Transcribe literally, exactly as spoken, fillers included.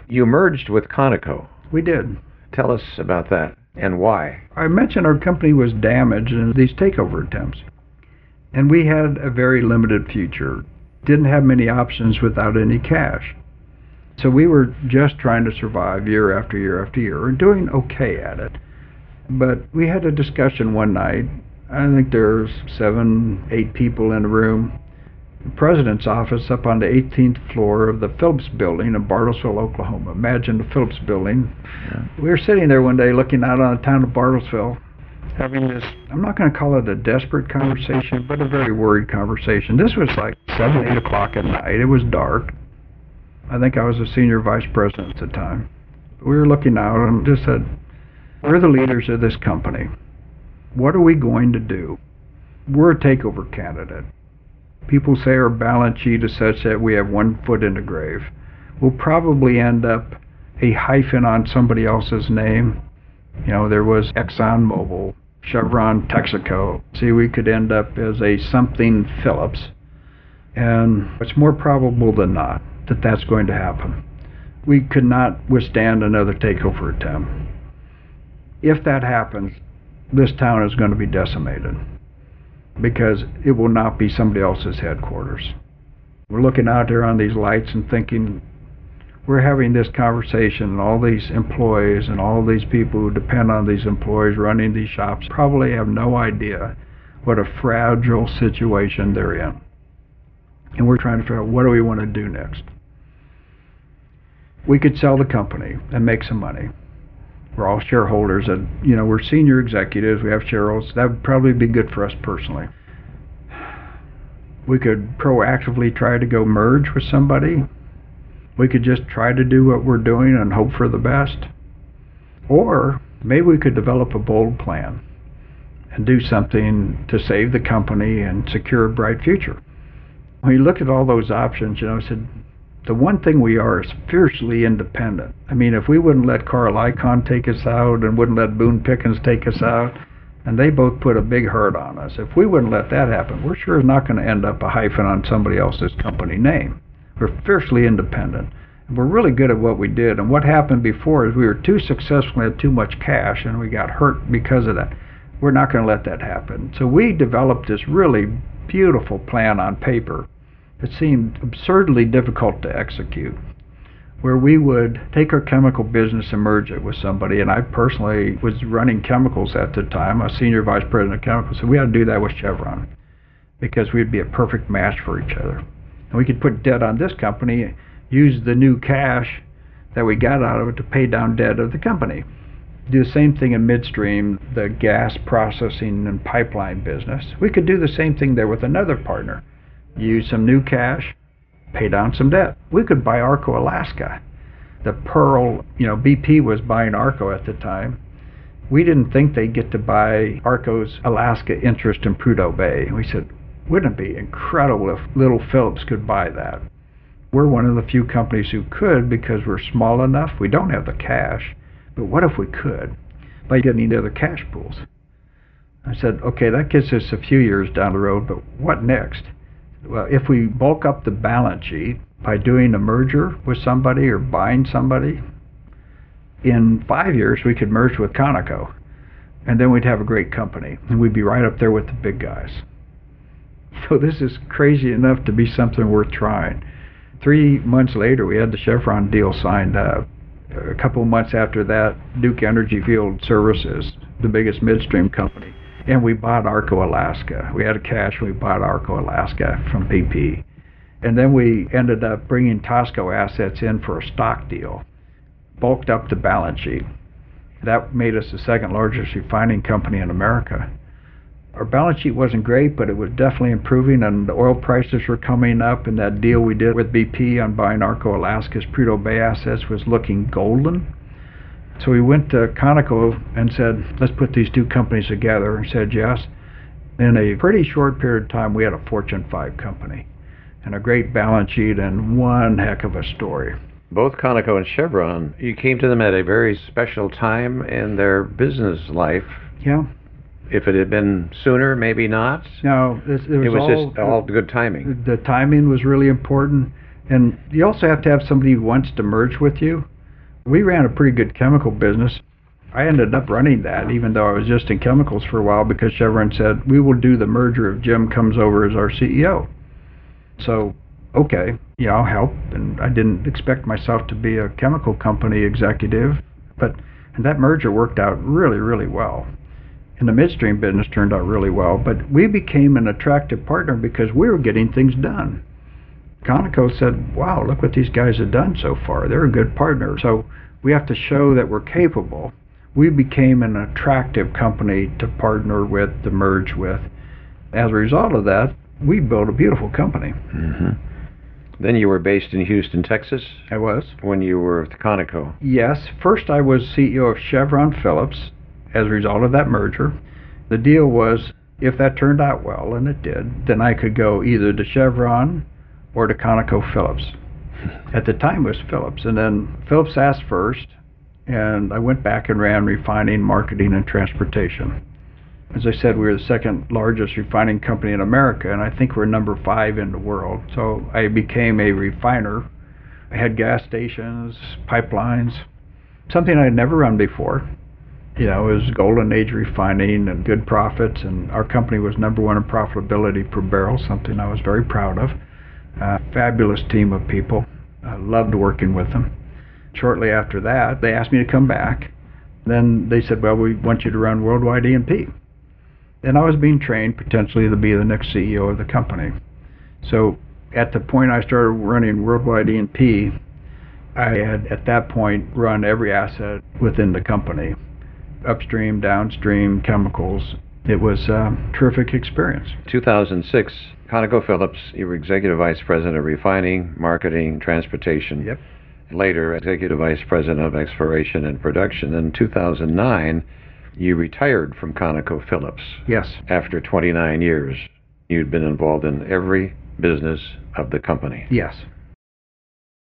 You merged with Conoco. We did. Tell us about that and why. I mentioned our company was damaged in these takeover attempts. And we had a very limited future. Didn't have many options without any cash. So we were just trying to survive year after year after year and doing okay at it. But we had a discussion one night. I think there's seven, eight people in the room. The president's office up on the eighteenth floor of the Phillips Building in Bartlesville, Oklahoma. Imagine the Phillips Building. Yeah. We were sitting there one day looking out on the town of Bartlesville, having this, I'm not going to call it a desperate conversation, but a very worried conversation. This was like seven, eight o'clock at night. It was dark. I think I was a senior vice president at the time. We were looking out and just said, we're the leaders of this company. What are we going to do? We're a takeover candidate. People say our balance sheet is such that we have one foot in the grave. We'll probably end up a hyphen on somebody else's name. You know, there was ExxonMobil, Chevron, Texaco. See, we could end up as a something Phillips. And it's more probable than not that that's going to happen. We could not withstand another takeover attempt. If that happens, this town is going to be decimated because it will not be somebody else's headquarters. We're looking out there on these lights and thinking, we're having this conversation, and all these employees and all these people who depend on these employees running these shops probably have no idea what a fragile situation they're in. And we're trying to figure out, what do we want to do next? We could sell the company and make some money. We're all shareholders, and you know, we're senior executives, we have shareholders. That would probably be good for us personally. We could proactively try to go merge with somebody. We could just try to do what we're doing and hope for the best. Or maybe we could develop a bold plan and do something to save the company and secure a bright future. When you looked at all those options, you know, I said, the one thing we are is fiercely independent. I mean, if we wouldn't let Carl Icahn take us out and wouldn't let Boone Pickens take us out, and they both put a big hurt on us, if we wouldn't let that happen, we're sure not going to end up a hyphen on somebody else's company name. We're fiercely independent. And we're really good at what we did. And what happened before is we were too successful and had too much cash, and we got hurt because of that. We're not going to let that happen. So we developed this really beautiful plan on paper. It seemed absurdly difficult to execute, where we would take our chemical business and merge it with somebody. And I personally was running chemicals at the time, a senior vice president of chemicals, so we had to do that with Chevron because we'd be a perfect match for each other. And we could put debt on this company, use the new cash that we got out of it to pay down debt of the company. Do the same thing in midstream, the gas processing and pipeline business. We could do the same thing there with another partner. Use some new cash, pay down some debt. We could buy Arco Alaska. The Pearl, you know, B P was buying Arco at the time. We didn't think they'd get to buy Arco's Alaska interest in Prudhoe Bay. We said, wouldn't it be incredible if little Phillips could buy that? We're one of the few companies who could because we're small enough. We don't have the cash, but what if we could by getting the other cash pools? I said, okay, that gets us a few years down the road, but what next? Well, if we bulk up the balance sheet by doing a merger with somebody or buying somebody, in five years we could merge with Conoco, and then we'd have a great company, and we'd be right up there with the big guys. So this is crazy enough to be something worth trying. Three months later, we had the Chevron deal signed up. A couple of months after that, Duke Energy Field Services, the biggest midstream company, and we bought Arco Alaska. We had cash, we bought Arco Alaska from B P. And then we ended up bringing Tosco assets in for a stock deal, bulked up the balance sheet. That made us the second largest refining company in America. Our balance sheet wasn't great, but it was definitely improving, and the oil prices were coming up, and that deal we did with B P on buying Arco Alaska's Prudhoe Bay assets was looking golden. So we went to Conoco and said, let's put these two companies together, and said yes. In a pretty short period of time, we had a Fortune five company and a great balance sheet and one heck of a story. Both Conoco and Chevron, you came to them at a very special time in their business life. Yeah. If it had been sooner, maybe not. No, it, it was, it was all, just all good timing. The timing was really important. And you also have to have somebody who wants to merge with you. We ran a pretty good chemical business. I ended up running that, even though I was just in chemicals for a while, because Chevron said, we will do the merger if Jim comes over as our C E O. So, okay, yeah, I'll help. And I didn't expect myself to be a chemical company executive, but and that merger worked out really, really well. And the midstream business turned out really well, but we became an attractive partner because we were getting things done. Conoco said, wow, look what these guys have done so far. They're a good partner. So we have to show that we're capable. We became an attractive company to partner with, to merge with. As a result of that, we built a beautiful company. Mm-hmm. Then you were based in Houston, Texas? I was. When you were with Conoco? Yes. First I was C E O of Chevron Phillips as a result of that merger. The deal was, if that turned out well, and it did, then I could go either to Chevron or to ConocoPhillips. At the time it was Phillips, and then Phillips asked first, and I went back and ran refining, marketing, and transportation. As I said, we were the second largest refining company in America, and I think we're number five in the world. So I became a refiner. I had gas stations, pipelines, something I had never run before. You know, it was golden age refining and good profits, and our company was number one in profitability per barrel, something I was very proud of. A fabulous team of people. I loved working with them. Shortly after that, they asked me to come back. Then they said, well, we want you to run worldwide E and P. And I was being trained potentially to be the next C E O of the company. So at the point I started running worldwide E and P, I had at that point run every asset within the company. Upstream, downstream, chemicals. It was a terrific experience. two thousand six, ConocoPhillips, you were Executive Vice President of Refining, Marketing, Transportation. Yep. Later, Executive Vice President of Exploration and Production. In two thousand nine, you retired from ConocoPhillips. Yes. After twenty-nine years. You'd been involved in every business of the company. Yes.